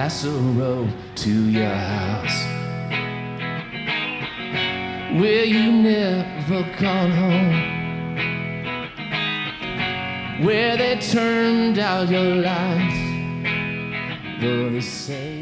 Castle Road to your house, where you never called home, where they turned out your lights, though they say